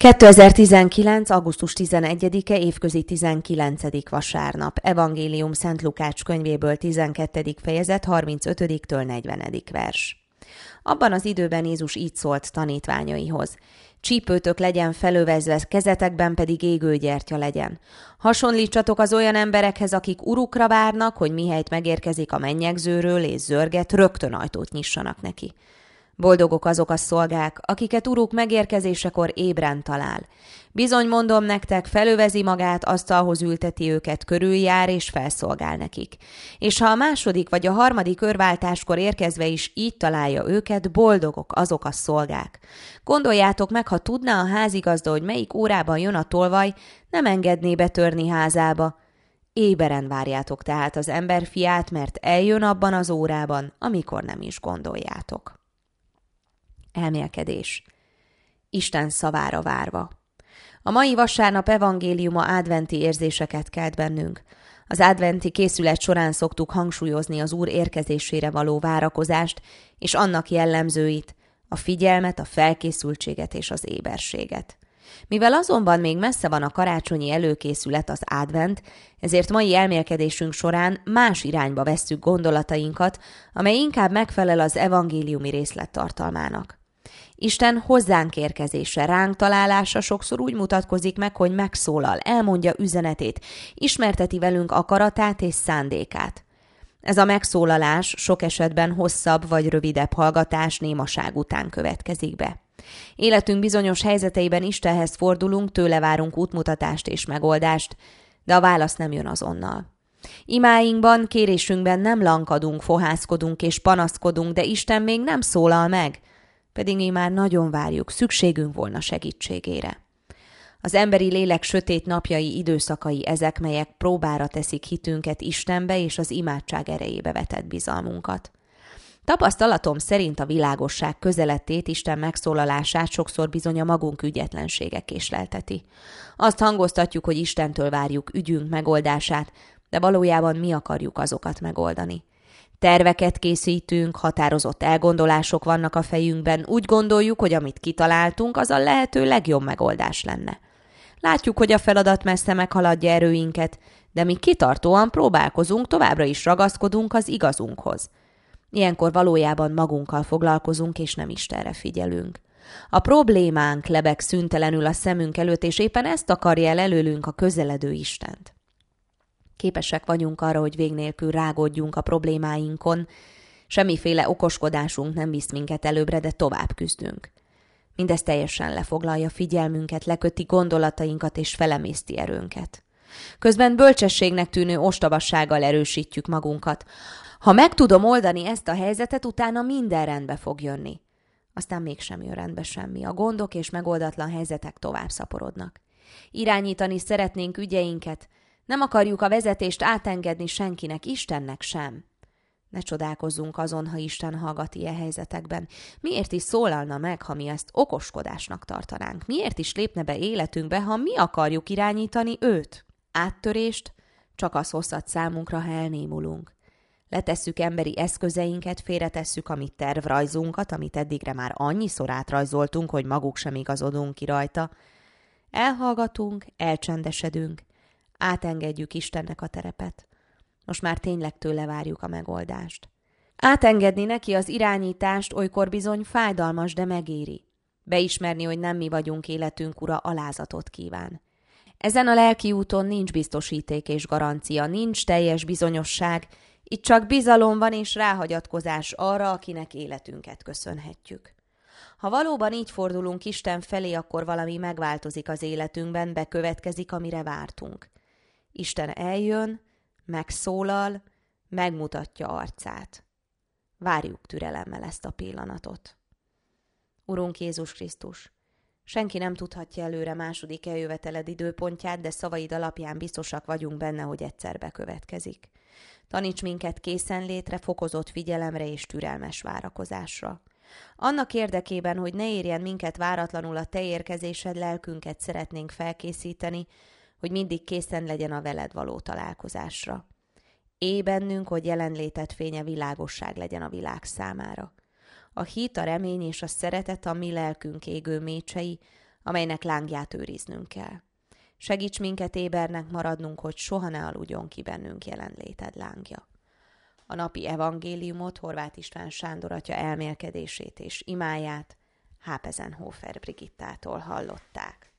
2019. augusztus 11-e évközi 19. vasárnap. Evangélium Szent Lukács könyvéből 12. fejezet 35-től 40. vers. Abban az időben Jézus így szólt tanítványaihoz. Csípőtök legyen felövezve, kezetekben pedig égő gyertya legyen. Hasonlítsatok az olyan emberekhez, akik urukra várnak, hogy mihelyt megérkezik a mennyegzőről és zörget, rögtön ajtót nyissanak neki. Boldogok azok a szolgák, akiket uruk megérkezésekor ébren talál. Bizony mondom nektek, felövezi magát, asztalhoz ülteti őket, körüljár és felszolgál nekik. És ha a második vagy a harmadik örváltáskor érkezve is így találja őket, boldogok azok a szolgák. Gondoljátok meg, ha tudná a házigazda, hogy melyik órában jön a tolvaj, nem engedné betörni házába. Éberen várjátok tehát az emberfiát, mert eljön abban az órában, amikor nem is gondoljátok. Elmélkedés. Isten szavára várva. A mai vasárnap evangéliuma adventi érzéseket kelt bennünk. Az adventi készület során szoktuk hangsúlyozni az Úr érkezésére való várakozást és annak jellemzőit, a figyelmet, a felkészültséget és az éberséget. Mivel azonban még messze van a karácsonyi előkészület, az advent, ezért mai elmélkedésünk során más irányba vesszük gondolatainkat, amely inkább megfelel az evangéliumi részlet tartalmának. Isten hozzánk érkezése, ránk találása sokszor úgy mutatkozik meg, hogy megszólal, elmondja üzenetét, ismerteti velünk akaratát és szándékát. Ez a megszólalás sok esetben hosszabb vagy rövidebb hallgatás, némaság után következik be. Életünk bizonyos helyzeteiben Istenhez fordulunk, tőle várunk útmutatást és megoldást, de a válasz nem jön azonnal. Imáinkban, kérésünkben nem lankadunk, fohászkodunk és panaszkodunk, de Isten még nem szólal meg, pedig mi már nagyon várjuk, szükségünk volna segítségére. Az emberi lélek sötét napjai, időszakai ezek, melyek próbára teszik hitünket Istenbe és az imádság erejébe vetett bizalmunkat. Tapasztalatom szerint a világosság közelettét, Isten megszólalását sokszor bizony a magunk ügyetlensége késlelteti. Azt hangoztatjuk, hogy Istentől várjuk ügyünk megoldását, de valójában mi akarjuk azokat megoldani. Terveket készítünk, határozott elgondolások vannak a fejünkben, úgy gondoljuk, hogy amit kitaláltunk, az a lehető legjobb megoldás lenne. Látjuk, hogy a feladat messze meghaladja erőinket, de mi kitartóan próbálkozunk, továbbra is ragaszkodunk az igazunkhoz. Ilyenkor valójában magunkkal foglalkozunk, és nem Istenre figyelünk. A problémánk lebeg szüntelenül a szemünk előtt, és éppen ezt akarja el előlünk a közeledő Istent. Képesek vagyunk arra, hogy vég nélkül rágódjunk a problémáinkon, semmiféle okoskodásunk nem visz minket előbbre, de tovább küzdünk. Mindez teljesen lefoglalja figyelmünket, leköti gondolatainkat és felemészti erőnket. Közben bölcsességnek tűnő ostobassággal erősítjük magunkat. Ha meg tudom oldani ezt a helyzetet, utána minden rendbe fog jönni. Aztán mégsem jön rendbe semmi. A gondok és megoldatlan helyzetek tovább szaporodnak. Irányítani szeretnénk ügyeinket, nem akarjuk a vezetést átengedni senkinek, Istennek sem. Ne csodálkozzunk azon, ha Isten hallgat ilyen helyzetekben. Miért is szólalna meg, ha mi ezt okoskodásnak tartanánk? Miért is lépne be életünkbe, ha mi akarjuk irányítani őt? Áttörést csak az hozhat számunkra, ha elnémulunk. Letesszük emberi eszközeinket, félretesszük a mi tervrajzunkat, amit eddigre már annyiszor átrajzoltunk, hogy maguk sem igazodunk ki rajta. Elhallgatunk, elcsendesedünk, átengedjük Istennek a terepet. Most már tényleg tőle várjuk a megoldást. Átengedni neki az irányítást olykor bizony fájdalmas, de megéri. Beismerni, hogy nem mi vagyunk életünk ura, alázatot kíván. Ezen a lelki úton nincs biztosíték és garancia, nincs teljes bizonyosság, itt csak bizalom van és ráhagyatkozás arra, akinek életünket köszönhetjük. Ha valóban így fordulunk Isten felé, akkor valami megváltozik az életünkben, bekövetkezik, amire vártunk. Isten eljön, megszólal, megmutatja arcát. Várjuk türelemmel ezt a pillanatot. Urunk Jézus Krisztus, senki nem tudhatja előre második eljöveteled időpontját, de szavaid alapján biztosak vagyunk benne, hogy egyszer bekövetkezik. Taníts minket készenlétre, fokozott figyelemre és türelmes várakozásra. Annak érdekében, hogy ne érjen minket váratlanul a te érkezésed, lelkünket szeretnénk felkészíteni, hogy mindig készen legyen a veled való találkozásra. Élj bennünk, hogy jelenléted fénye világosság legyen a világ számára. A hit, a remény és a szeretet a mi lelkünk égő mécsei, amelynek lángját őriznünk kell. Segíts minket ébernek maradnunk, hogy soha ne aludjon ki bennünk jelenléted lángja. A napi evangéliumot Horváth István Sándor atya elmélkedését és imáját Hápezenhofer Brigittától hallották.